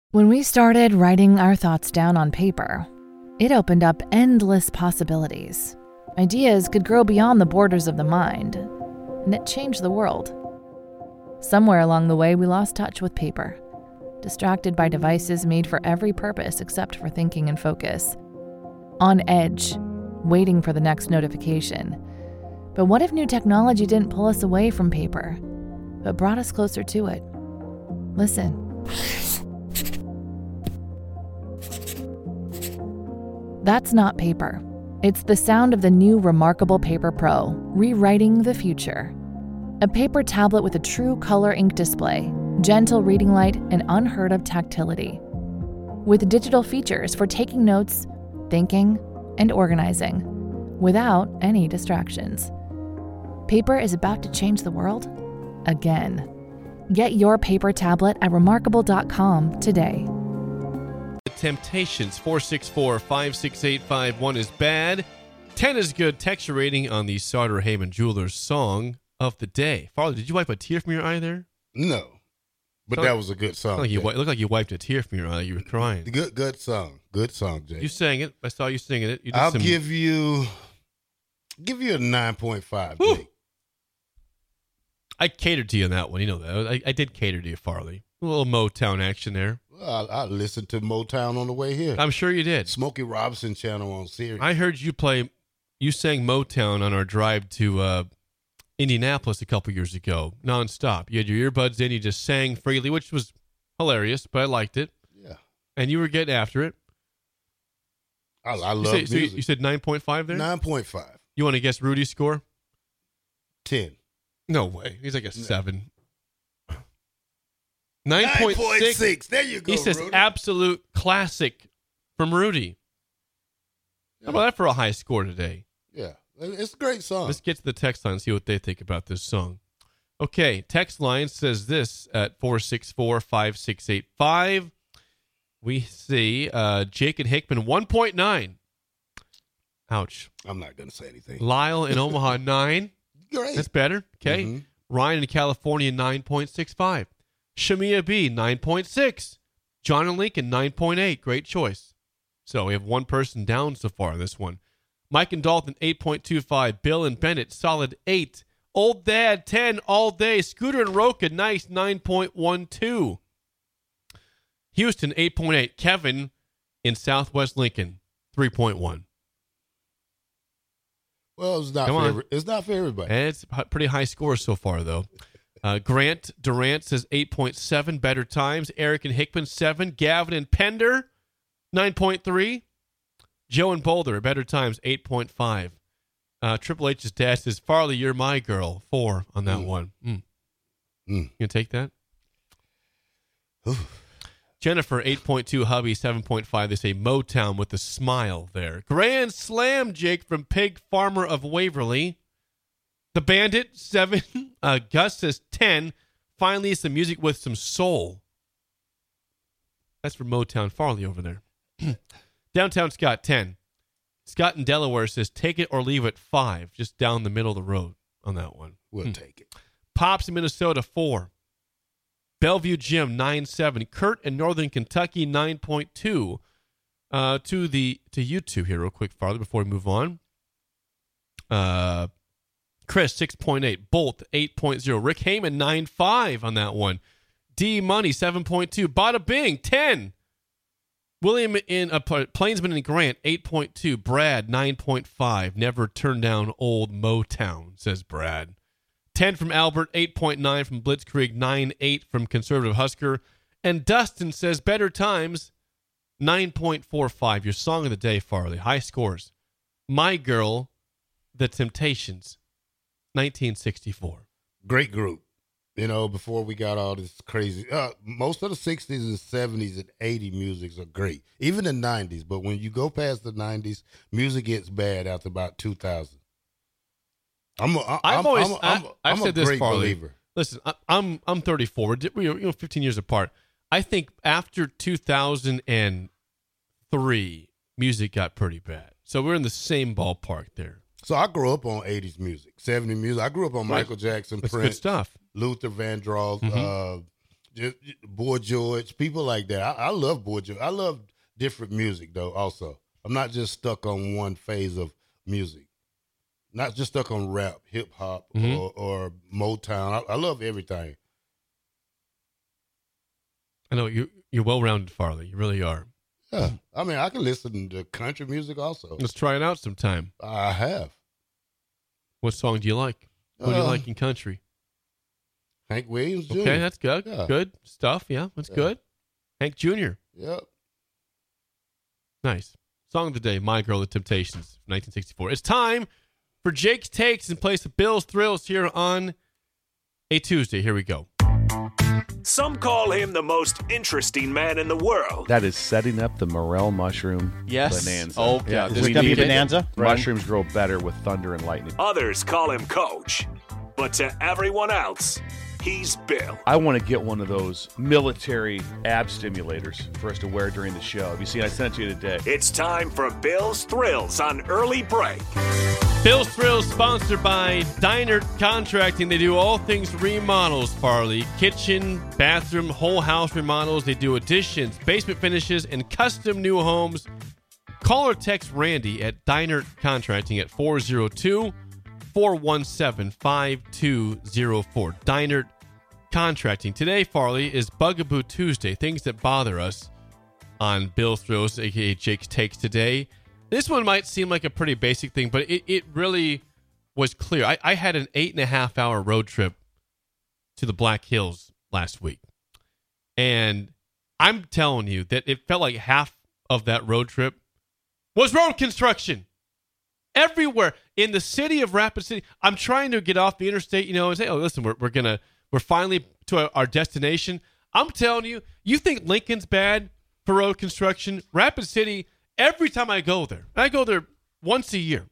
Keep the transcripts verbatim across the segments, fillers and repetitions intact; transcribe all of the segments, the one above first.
When we started writing our thoughts down on paper, it opened up endless possibilities. Ideas could grow beyond the borders of the mind, and it changed the world. Somewhere along the way, we lost touch with paper, distracted by devices made for every purpose except for thinking and focus. On edge, waiting for the next notification. But what if new technology didn't pull us away from paper, but brought us closer to it? Listen. That's not paper. It's the sound of the new Remarkable Paper Pro, rewriting the future. A paper tablet with a true color ink display, gentle reading light, and unheard of tactility. With digital features for taking notes, thinking, and organizing, without any distractions. Paper is about to change the world again. Get your paper tablet at remarkable dot com today. Temptations, four six four, five six eight five one is bad. ten is good. Text your rating on the Sauter Heyman Jewelers song of the day. Farley, did you wipe a tear from your eye there? No, but Sound that like, was a good song. Like you, it looked like you wiped a tear from your eye. You were crying. Good, good song. Good song, Jay. You sang it. I saw you singing it. You did I'll some... give you, give you a nine point five, Jay. I catered to you on that one. You know that. I, I did cater to you, Farley. A little Motown action there. Well, I, I listened to Motown on the way here. I'm sure you did. Smokey Robinson channel on Sirius. I heard you play, you sang Motown on our drive to uh, Indianapolis a couple years ago, nonstop. You had your earbuds in, you just sang freely, which was hilarious, but I liked it. Yeah. And you were getting after it. I, I love you say, music. So you, you said nine point five there? nine point five. You want to guess Rudy's score? ten. No way. He's like a no. seven. nine point six. There you go, He says Rudy. absolute classic from Rudy. Yeah. How about that for a high score today? Yeah. It's a great song. Let's get to the text line and see what they think about this song. Okay, text line says this at four six four, five six eight five. We see uh, Jake and Hickman one point nine. Ouch. I'm not going to say anything. Lyle in Omaha nine. Great. That's better. Okay. Mm-hmm. Ryan in California nine point six five. Shamia B nine point six. John and Lincoln nine point eight. Great choice. So we have one person down so far in this one. Mike and Dalton eight point two five. Bill and Bennett solid eight. Old Dad ten all day. Scooter and Roca nice nine point one two. Houston eight point eight. Kevin in Southwest Lincoln three point one. Well, it's not Come for on. every, it's not for everybody. And it's a pretty high score so far, though. Uh, Grant Durant says eight point seven, better times. Eric and Hickman, seven. Gavin and Pender, nine point three. Joe and Boulder, better times, eight point five. Uh, Triple H's dad says, Farley, you're my girl, four on that Mm. one. Mm. Mm. You gonna take that? Ooh. Jennifer, eight point two. Hubby, seven point five. They say Motown with a smile there. Grand Slam, Jake, from Pig Farmer of Waverly. The Bandit, seven. Uh, Gus says ten. Finally, some music with some soul. That's for Motown Farley over there. Downtown Scott, ten. Scott in Delaware says take it or leave it, five. Just down the middle of the road on that one. We'll Hmm. take it. Pops in Minnesota, four. Bellevue Jim, nine seven. Kurt in Northern Kentucky, nine point two. Uh, to the to you two here real quick, farther before we move on. Uh, Chris, six point eight. Bolt, eight point oh. Rick Heyman, nine five on that one. D Money, seven point two. Bada Bing, ten. William in uh, Plainsman and Grant, eight point two. Brad, nine point five. Never turn down old Motown, says Brad. ten from Albert, eight point nine from Blitzkrieg, nine point eight from Conservative Husker. And Dustin says better times, nine point four five. Your song of the day, Farley. High scores. My Girl, The Temptations, nineteen sixty-four. Great group. You know, before we got all this crazy, uh, most of the sixties and seventies and eighties musics are great. Even the nineties. But when you go past the nineties, music gets bad after about two thousand. I'm a, I'm, I've always, I'm, a, I'm, a, I, I've I'm said a this, great Farley. believer. Listen, I, I'm I'm thirty-four. We're you know fifteen years apart. I think after two thousand three, music got pretty bad. So we're in the same ballpark there. So I grew up on eighties music, seventies music. I grew up on Right. Michael Jackson, That's Prince, good stuff. Luther Vandross, Mhm. uh, just, Boy George, people like that. I, I love Boy George. I love different music though. Also, I'm not just stuck on one phase of music. Not just stuck on rap, hip hop, mm-hmm. or, or Motown. I, I love everything. I know you. You're well rounded, Farley. You really are. Yeah, I mean, I can listen to country music also. Let's try it out sometime. I have. What song do you like? What uh, do you like in country? Hank Williams Junior Okay, that's good. Yeah. Good stuff. Yeah, that's yeah. good. Hank Junior Yep. Nice. Song of the day, My Girl, The Temptations, nineteen sixty-four. It's time for Jake's Takes in place of Bill's Thrills here on a Tuesday. Here we go. Some call him the most interesting man in the world. That is setting up the morel mushroom yes. bonanza. Oh, yeah. Is this going to be bonanza? Mushrooms grow better with thunder and lightning. Others call him Coach. But to everyone else, he's Bill. I want to get one of those military ab stimulators for us to wear during the show. Have you seen? I sent it to you today. It's time for Bill's Thrills on Early Break. Bill's Thrills sponsored by Diner Contracting. They do all things remodels, Farley. Kitchen, bathroom, whole house remodels. They do additions, basement finishes, and custom new homes. Call or text Randy at Diner Contracting at four oh two, four one seven, five two oh four. Diner Contracting. Today, Farley, is Bugaboo Tuesday. Things that bother us on Bill's Thrills, a k a. Jake's Takes today. This one might seem like a pretty basic thing, but it, it really was clear. I, I had an eight and a half hour road trip to the Black Hills last week. And I'm telling you that it felt like half of that road trip was road construction. Everywhere in the city of Rapid City. I'm trying to get off the interstate, you know, and say, oh, listen, we're, we're going to, we're finally to our destination. I'm telling you, you think Lincoln's bad for road construction? Rapid City, every time I go there, I go there once a year,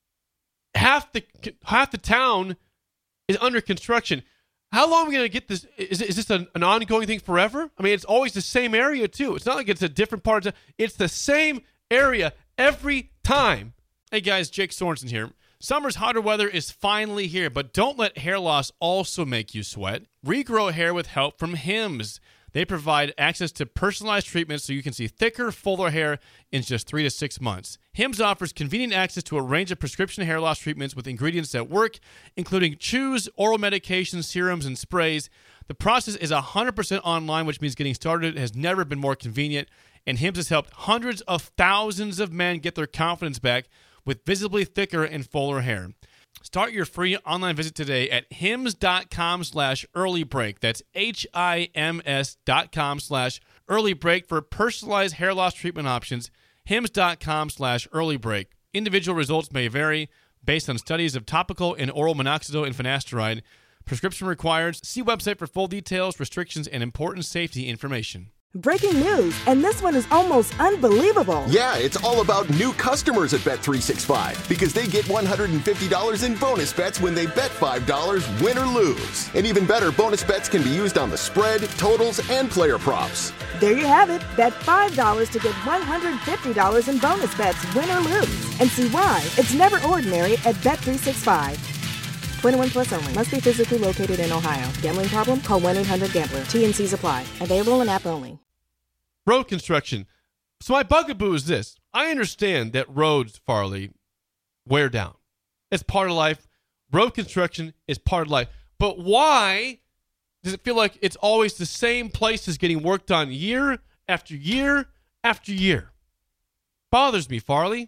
half the half the town is under construction. How long are we going to get this? Is, is this an, an ongoing thing forever? I mean, it's always the same area, too. It's not like it's a different part of town. It's the same area every time. Hey, guys, Jake Sorensen here. Summer's hotter weather is finally here, but don't let hair loss also make you sweat. Regrow hair with help from Hims. They provide access to personalized treatments so you can see thicker, fuller hair in just three to six months. Hims offers convenient access to a range of prescription hair loss treatments with ingredients that work, including chews, oral medications, serums, and sprays. The process is one hundred percent online, which means getting started has never been more convenient. And Hims has helped hundreds of thousands of men get their confidence back with visibly thicker and fuller hair. Start your free online visit today at hims.com slash early break. That's H-I-M-S dot com slash early break for personalized hair loss treatment options. Hims.com slash early break. Individual results may vary based on studies of topical and oral minoxidil and finasteride. Prescription required. See website for full details, restrictions, and important safety information. Breaking news, and this one is almost unbelievable. Yeah, it's all about new customers at Bet three sixty-five because they get one hundred fifty dollars in bonus bets when they bet five dollars, win or lose. And even better, bonus bets can be used on the spread, totals, and player props. There you have it. Bet five dollars to get one hundred fifty dollars in bonus bets, win or lose. And see why it's never ordinary at Bet three sixty-five. twenty-one plus only. Must be physically located in Ohio. Gambling problem? Call one eight hundred gambler. T N Cs apply. Available in app only. Road construction. So my bugaboo is this. I understand that roads, Farley, wear down. It's part of life. Road construction is part of life. But why does it feel like it's always the same places getting worked on year after year after year? Bothers me, Farley.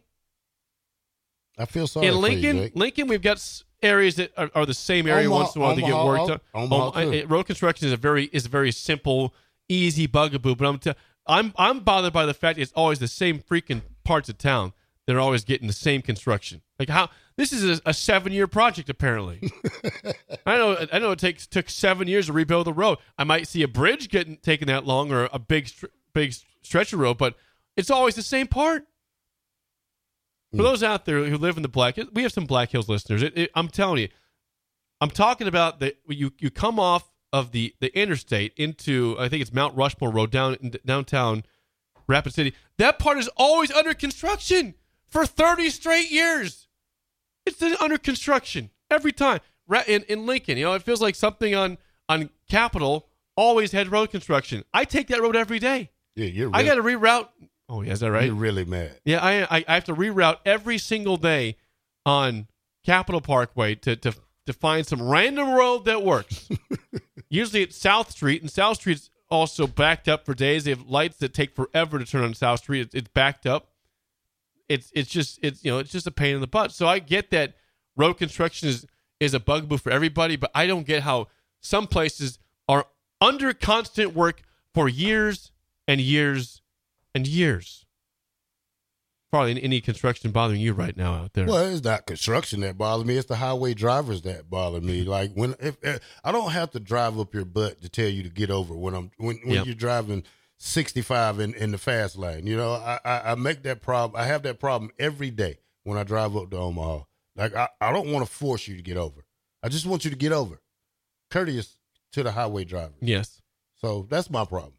I feel sorry in Lincoln, for you, Jake. Lincoln, we've got areas that are, are the same area Omaha, once in a while to get worked on. Omaha, um, I, road construction is a very is a very simple, easy bugaboo. But I'm t- I'm I'm bothered by the fact it's always the same freaking parts of town that are always getting the same construction. Like how this is a, a seven year project apparently. I know I know it takes took seven years to rebuild the road. I might see a bridge getting taking that long or a big big stretch of road, but it's always the same part. For those out there who live in the Black, we have some Black Hills listeners. It, it, I'm telling you, I'm talking about that. You you come off of the, the interstate into, I think it's Mount Rushmore Road down in downtown Rapid City. That part is always under construction for thirty straight years. It's under construction every time. In, in Lincoln, you know, it feels like something on on Capitol always had road construction. I take that road every day. Yeah, you're. I Really, got to reroute. Oh, yeah, is that right? You're really mad. Yeah, I, I I have to reroute every single day on Capitol Parkway to to to find some random road that works. Usually it's South Street, and South Street's also backed up for days. They have lights that take forever to turn on South Street. It's, it's backed up. It's it's just it's you know it's just a pain in the butt. So I get that road construction is is a bugaboo for everybody, but I don't get how some places are under constant work for years and years and years. Probably any construction bothering you right now out there. Well, it's not construction that bothers me. It's the highway drivers that bother me. Like when if, if I don't have to drive up your butt to tell you to get over when I'm when, when Yep. you're driving sixty-five in, in the fast lane. You know, I, I, I make that problem. I have that problem every day when I drive up to Omaha. Like I, I don't want to force you to get over. I just want you to get over. Courteous to the highway driver. Yes. So that's my problem.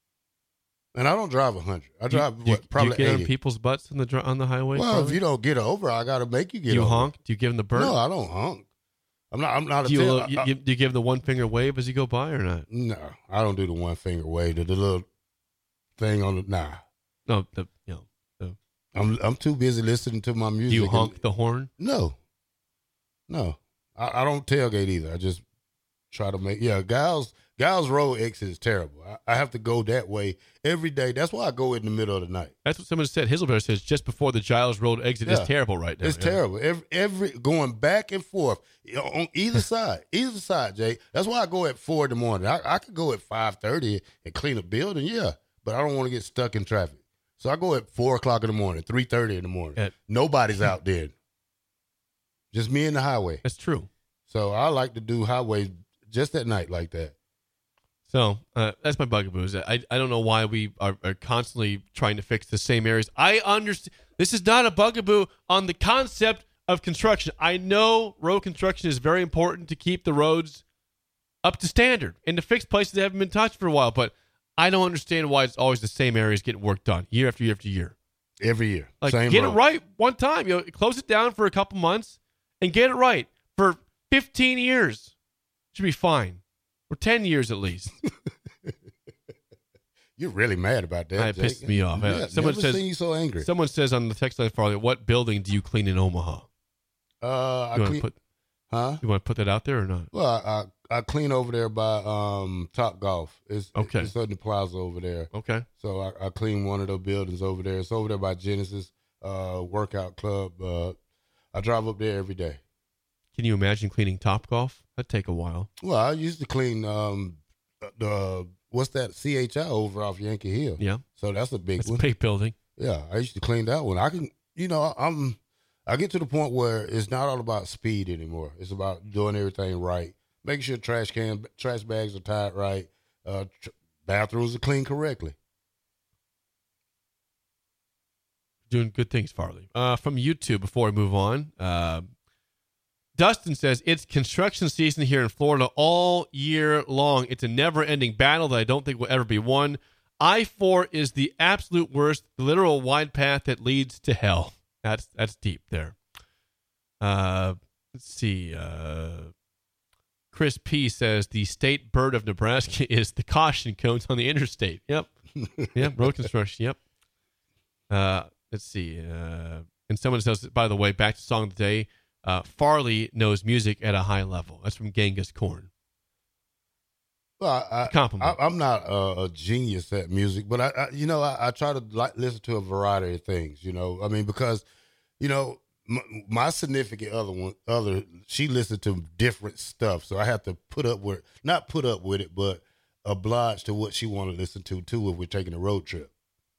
And I don't drive one hundred. I You- drive, you, what, probably do you get eighty. on people's butts on the dr- on the highway? Well, Charlie? if you don't get over, I got to make you get do you over. honk? Do you give them the bird? No, I don't honk. I'm not. I'm not a do you, tell- lo- you, I- you- do you give the one finger wave as you go by or not? No, I don't do the one finger wave. The, the little thing on the nah. No, the you know. The, I'm I'm too busy listening to my music. do you and- honk the horn? No, no. I, I don't tailgate either. I just try to make. Yeah, Giles Giles Road exit is terrible. I, I have to go that way every day. That's why I go in the middle of the night. That's what someone said. Hizzlebear says just before the Giles Road exit Yeah. is terrible right now. It's Yeah. terrible. Every, every going back and forth you know, on either side, either side, Jay. That's why I go at four in the morning. I, I could go at five thirty and clean a building, yeah, but I don't want to get stuck in traffic. So I go at four o'clock in the morning, three thirty in the morning. At- Nobody's out there, just me and the highway. That's true. So I like to do highways just at night like that. So uh, that's my bugaboo. Is that I, I don't know why we are, are constantly trying to fix the same areas. I understand. This is not a bugaboo on the concept of construction. I know road construction is very important to keep the roads up to standard and to fix places that haven't been touched for a while. But I don't understand why it's always the same areas getting work done year after year after year. Every year, Like same get road. it right one time. You know, close it down for a couple months and get it right for fifteen years. Should be fine. Or ten years at least. You're really mad about that. It Jake. pisses me off. Yeah, Someone never says- seen you so angry. Someone says on the text line, Farley, what building do you clean in Omaha? uh, I You want to clean, put huh? you want to put that out there or not? Well, I, I I clean over there by um Top Golf. It's Okay. It's in the plaza over there. Okay. So I, I clean one of those buildings over there. It's over there by Genesis uh Workout Club. Uh, I drive up there every day. Can you imagine cleaning Top Golf? That'd take a while. Well, I used to clean um the what's that C H I over off Yankee Hill. Yeah. So that's a big It's a one. big building. Yeah, I used to clean that one. I can, you know, I'm, I get to the point where it's not all about speed anymore. It's about doing everything right, making sure trash can, trash bags are tied right, uh, tr- bathrooms are cleaned correctly. Doing good things, Farley. Uh, from YouTube, before we move on, uh, Dustin says, it's construction season here in Florida all year long. It's a never-ending battle that I don't think will ever be won. I four is the absolute worst, the literal wide path that leads to hell. That's that's deep there. Uh, let's see. Uh, Chris P. says, the state bird of Nebraska is the caution cones on the interstate. Yep. Yep, road construction. Yep. Uh, let's see. Uh, and someone says, by the way, back to Song of the Day, uh, Farley knows music at a high level. That's from Genghis Corn. Well, I, Compliment. I, I'm not a, a genius at music, but I, I you know, I, I try to like, listen to a variety of things. You know, I mean, because, you know, my, my significant other one, other, she listened to different stuff, so I have to put up with, not put up with it, but oblige to what she want to listen to too if we're taking a road trip.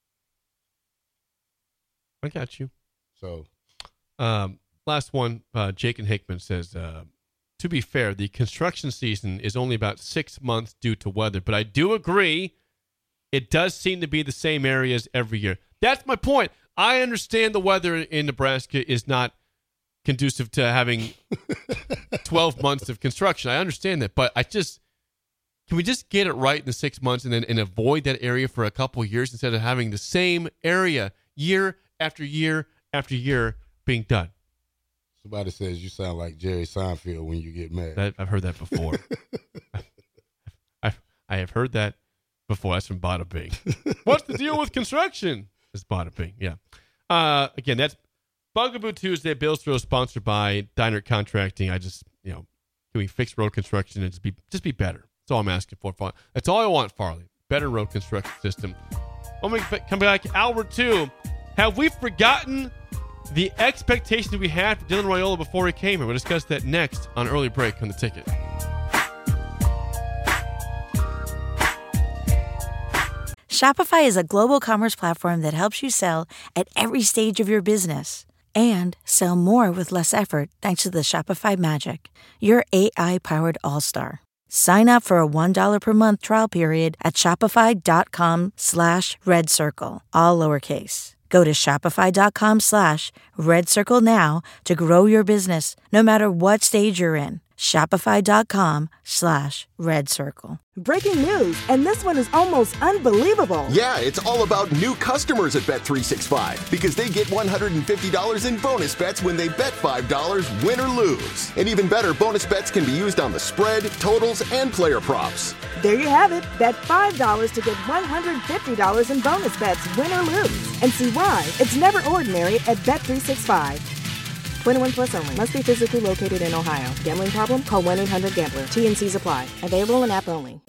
I got you. So, Um, last one, uh, Jake and Hickman says, uh, to be fair, the construction season is only about six months due to weather, but I do agree it does seem to be the same areas every year. That's my point. I understand the weather in Nebraska is not conducive to having twelve months of construction. I understand that, but I just, can we just get it right in the six months and then and avoid that area for a couple of years instead of having the same area year after year after year being done? somebody says you sound like Jerry Seinfeld when you get mad. That, I've heard that before. I've, I have heard that before. That's from Bada Bing. What's the deal with construction? It's Bada Bing, yeah. Uh, again, that's Bugaboo Tuesday. Bill's Throw, sponsored by Diner Contracting. I just, you know, can we fix road construction and just be just be better? That's all I'm asking for. That's all I want, Farley. Better road construction system. When we come back, hour two, have we forgotten the expectations we had for Dylan Raiola before he came here? We'll discuss that next on Early Break on The Ticket. Shopify is a global commerce platform that helps you sell at every stage of your business and sell more with less effort thanks to the Shopify Magic, your A I-powered all-star. Sign up for a one dollar per month trial period at shopify.com slash red circle, all lowercase. Go to shopify.com slash red circle now to grow your business no matter what stage you're in. Shopify.com slash red circle. Breaking news, and this one is almost unbelievable. Yeah, it's all about new customers at Bet three sixty-five because they get one hundred fifty dollars in bonus bets when they bet five dollars, win or lose. And even better, bonus bets can be used on the spread, totals, and player props. There you have it. Bet five dollars to get one hundred fifty dollars in bonus bets, win or lose. And see why it's never ordinary at Bet three sixty-five. twenty-one plus only. Must be physically located in Ohio. Gambling problem? Call one eight hundred gambler. T and C's apply. Available in app only.